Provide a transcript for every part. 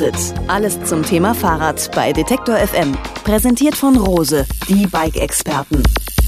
Antritt. Alles zum Thema Fahrrad bei Detektor FM. Präsentiert von Rose, die Bike-Experten.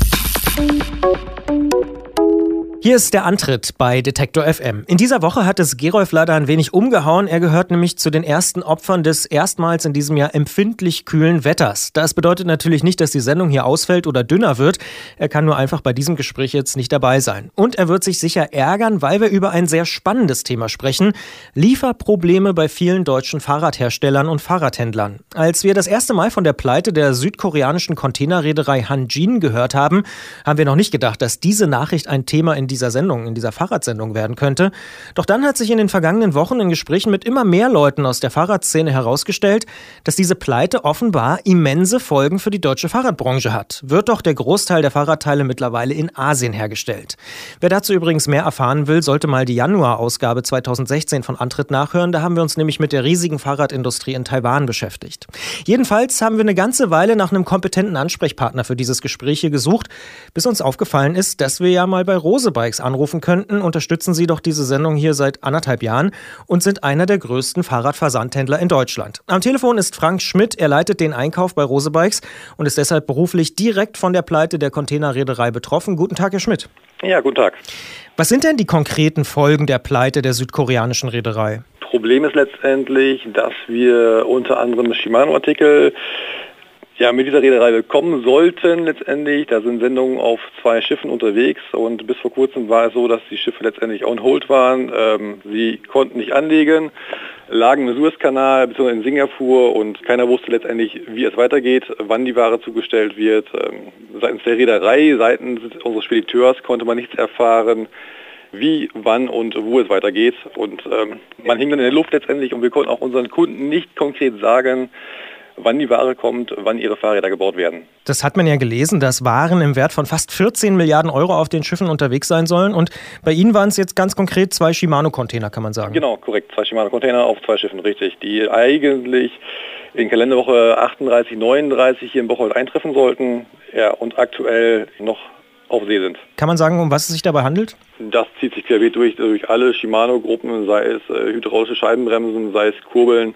Hier ist der Antritt bei Detektor FM. In dieser Woche hat es Gerolf leider ein wenig umgehauen. Er gehört nämlich zu den ersten Opfern des erstmals in diesem Jahr empfindlich kühlen Wetters. Das bedeutet natürlich nicht, dass die Sendung hier ausfällt oder dünner wird. Er kann nur einfach bei diesem Gespräch jetzt nicht dabei sein. Und er wird sich sicher ärgern, weil wir über ein sehr spannendes Thema sprechen. Lieferprobleme bei vielen deutschen Fahrradherstellern und Fahrradhändlern. Als wir das erste Mal von der Pleite der südkoreanischen Containerreederei Hanjin gehört haben, haben wir noch nicht gedacht, dass diese Nachricht ein Thema in dieser Fahrradsendung werden könnte. Doch dann hat sich in den vergangenen Wochen in Gesprächen mit immer mehr Leuten aus der Fahrradszene herausgestellt, dass diese Pleite offenbar immense Folgen für die deutsche Fahrradbranche hat. Wird doch der Großteil der Fahrradteile mittlerweile in Asien hergestellt. Wer dazu übrigens mehr erfahren will, sollte mal die Januar-Ausgabe 2016 von Antritt nachhören. Da haben wir uns nämlich mit der riesigen Fahrradindustrie in Taiwan beschäftigt. Jedenfalls haben wir eine ganze Weile nach einem kompetenten Ansprechpartner für dieses Gespräch hier gesucht, bis uns aufgefallen ist, dass wir ja mal bei Rose Bikes anrufen könnten. Unterstützen Sie doch diese Sendung hier seit 1,5 Jahren und sind einer der größten Fahrradversandhändler in Deutschland. Am Telefon ist Frank Schmidt. Er leitet den Einkauf bei Rose Bikes und ist deshalb beruflich direkt von der Pleite der Containerreederei betroffen. Guten Tag, Herr Schmidt. Ja, guten Tag. Was sind denn die konkreten Folgen der Pleite der südkoreanischen Reederei? Problem ist letztendlich, dass wir unter anderem Shimano-Artikel mit dieser Reederei bekommen sollten letztendlich. Da sind Sendungen auf 2 Schiffen unterwegs und bis vor kurzem war es so, dass die Schiffe letztendlich on hold waren. Sie konnten nicht anlegen, lagen im Suezkanal bzw. in Singapur und keiner wusste letztendlich, wie es weitergeht, wann die Ware zugestellt wird. Seitens der Reederei, seitens unseres Spediteurs konnte man nichts erfahren, wie, wann und wo es weitergeht. Und man hing dann in der Luft letztendlich und wir konnten auch unseren Kunden nicht konkret sagen, wann die Ware kommt, wann ihre Fahrräder gebaut werden. Das hat man ja gelesen, dass Waren im Wert von fast 14 Milliarden Euro auf den Schiffen unterwegs sein sollen. Und bei Ihnen waren es jetzt ganz konkret 2 Shimano-Container, kann man sagen. Genau, korrekt. 2 Shimano-Container auf 2 Schiffen, richtig. Die eigentlich in Kalenderwoche 38, 39 hier in Bocholt eintreffen sollten und aktuell noch auf See sind. Kann man sagen, um was es sich dabei handelt? Das zieht sich querbeet durch alle Shimano-Gruppen, sei es hydraulische Scheibenbremsen, sei es Kurbeln.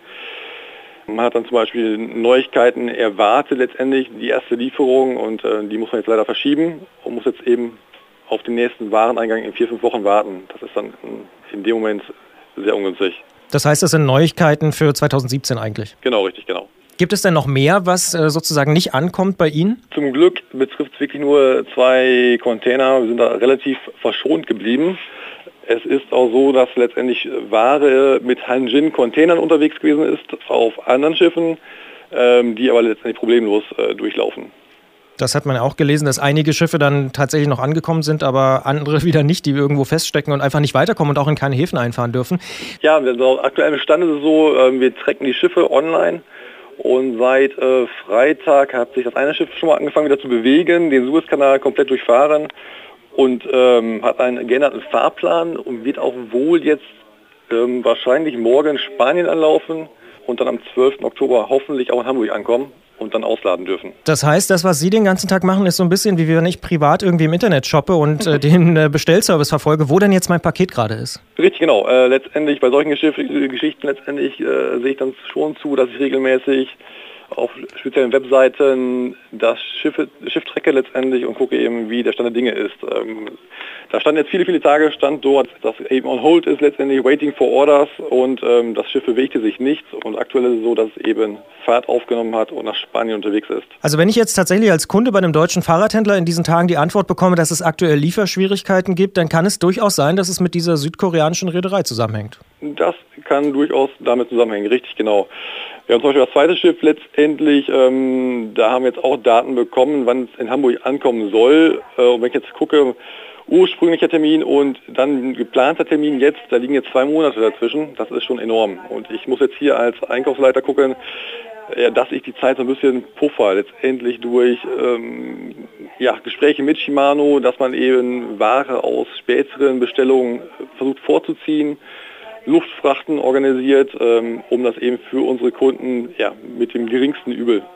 Man hat dann zum Beispiel Neuigkeiten erwartet letztendlich, die erste Lieferung und die muss man jetzt leider verschieben und muss jetzt eben auf den nächsten Wareneingang in 4-5 Wochen warten. Das ist dann in dem Moment sehr ungünstig. Das heißt, das sind Neuigkeiten für 2017 eigentlich? Genau, richtig, genau. Gibt es denn noch mehr, was sozusagen nicht ankommt bei Ihnen? Zum Glück betrifft es wirklich nur 2 Container. Wir sind da relativ verschont geblieben. Es ist auch so, dass letztendlich Ware mit Hanjin-Containern unterwegs gewesen ist, auf anderen Schiffen, die aber letztendlich problemlos durchlaufen. Das hat man auch gelesen, dass einige Schiffe dann tatsächlich noch angekommen sind, aber andere wieder nicht, die irgendwo feststecken und einfach nicht weiterkommen und auch in keine Häfen einfahren dürfen. Ja, aktuell im Stand ist es so, wir tracken die Schiffe online und seit Freitag hat sich das eine Schiff schon mal angefangen wieder zu bewegen, den Suezkanal komplett durchfahren. Und hat einen geänderten Fahrplan und wird auch wohl jetzt wahrscheinlich morgen in Spanien anlaufen und dann am 12. Oktober hoffentlich auch in Hamburg ankommen und dann ausladen dürfen. Das heißt, das, was Sie den ganzen Tag machen, ist so ein bisschen wie wenn ich privat irgendwie im Internet shoppe und den Bestellservice verfolge, wo denn jetzt mein Paket gerade ist. Richtig, genau. Letztendlich bei solchen Geschichten sehe ich dann schon zu, dass ich regelmäßig auf speziellen Webseiten das Schiff trecke letztendlich und gucke eben, wie der Stand der Dinge ist. Da stand jetzt viele Tage, stand dort, dass eben on hold ist letztendlich, waiting for orders und das Schiff bewegte sich nicht und aktuell ist es so, dass es eben Fahrt aufgenommen hat und nach Spanien unterwegs ist. Also wenn ich jetzt tatsächlich als Kunde bei einem deutschen Fahrradhändler in diesen Tagen die Antwort bekomme, dass es aktuell Lieferschwierigkeiten gibt, dann kann es durchaus sein, dass es mit dieser südkoreanischen Reederei zusammenhängt. Das kann durchaus damit zusammenhängen, richtig, genau. Wir haben zum Beispiel das zweite Schiff letztendlich, da haben wir jetzt auch Daten bekommen, wann es in Hamburg ankommen soll. Und wenn ich jetzt gucke, ursprünglicher Termin und dann geplanter Termin jetzt, da liegen jetzt 2 Monate dazwischen, das ist schon enorm. Und ich muss jetzt hier als Einkaufsleiter gucken, dass ich die Zeit so ein bisschen puffer, letztendlich durch Gespräche mit Shimano, dass man eben Ware aus späteren Bestellungen versucht vorzuziehen, Luftfrachten organisiert, um das eben für unsere Kunden mit dem geringsten Übel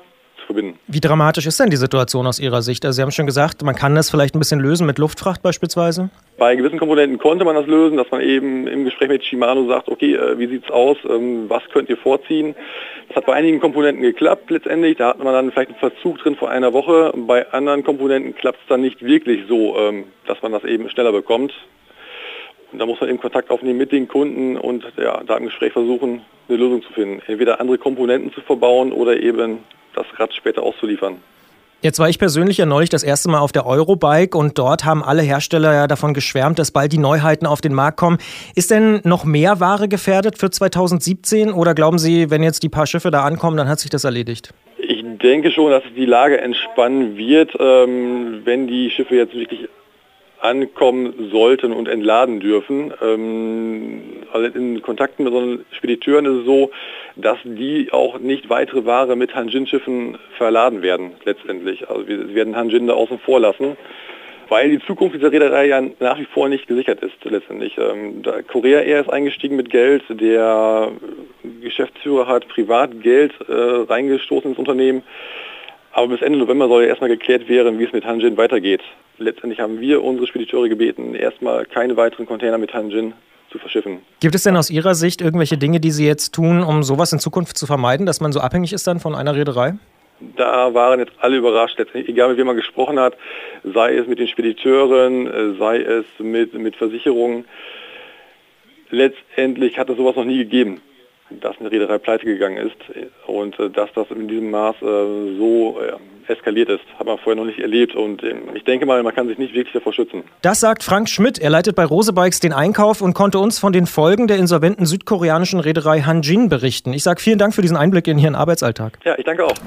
zu verbinden. Wie dramatisch ist denn die Situation aus Ihrer Sicht? Also Sie haben schon gesagt, man kann das vielleicht ein bisschen lösen mit Luftfracht beispielsweise? Bei gewissen Komponenten konnte man das lösen, dass man eben im Gespräch mit Shimano sagt, okay, wie sieht's aus, was könnt ihr vorziehen? Das hat bei einigen Komponenten geklappt letztendlich, da hat man dann vielleicht einen Verzug drin vor einer Woche. Bei anderen Komponenten klappt es dann nicht wirklich so, dass man das eben schneller bekommt. Und da muss man eben Kontakt aufnehmen mit den Kunden und ja, da im Gespräch versuchen, eine Lösung zu finden. Entweder andere Komponenten zu verbauen oder eben das Rad später auszuliefern. Jetzt war ich persönlich ja neulich das erste Mal auf der Eurobike und dort haben alle Hersteller ja davon geschwärmt, dass bald die Neuheiten auf den Markt kommen. Ist denn noch mehr Ware gefährdet für 2017 oder glauben Sie, wenn jetzt die paar Schiffe da ankommen, dann hat sich das erledigt? Ich denke schon, dass die Lage entspannen wird, wenn die Schiffe jetzt wirklich ankommen sollten und entladen dürfen. Also in Kontakten mit so einen Spediteuren ist es so, dass die auch nicht weitere Ware mit Hanjin-Schiffen verladen werden letztendlich. Also wir werden Hanjin da außen vor lassen, weil die Zukunft dieser Reederei ja nach wie vor nicht gesichert ist letztendlich. Korea Air ist eingestiegen mit Geld, der Geschäftsführer hat Privatgeld reingestoßen ins Unternehmen. Aber bis Ende November soll ja erstmal geklärt werden, wie es mit Hanjin weitergeht. Letztendlich haben wir unsere Spediteure gebeten, erstmal keine weiteren Container mit Hanjin zu verschiffen. Gibt es denn aus Ihrer Sicht irgendwelche Dinge, die Sie jetzt tun, um sowas in Zukunft zu vermeiden, dass man so abhängig ist dann von einer Reederei? Da waren jetzt alle überrascht, egal mit wem man gesprochen hat, sei es mit den Spediteuren, sei es mit Versicherungen. Letztendlich hat es sowas noch nie gegeben, dass eine Reederei pleite gegangen ist und dass das in diesem Maß so eskaliert ist, hat man vorher noch nicht erlebt und ich denke mal, man kann sich nicht wirklich davor schützen. Das sagt Frank Schmidt, er leitet bei Rose Bikes den Einkauf und konnte uns von den Folgen der insolventen südkoreanischen Reederei Hanjin berichten. Ich sage vielen Dank für diesen Einblick in Ihren Arbeitsalltag. Ja, ich danke auch.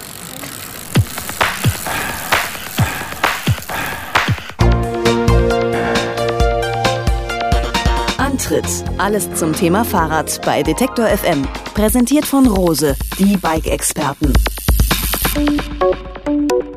Antritt. Alles zum Thema Fahrrad bei Detektor FM. Präsentiert von Rose, die Bike-Experten.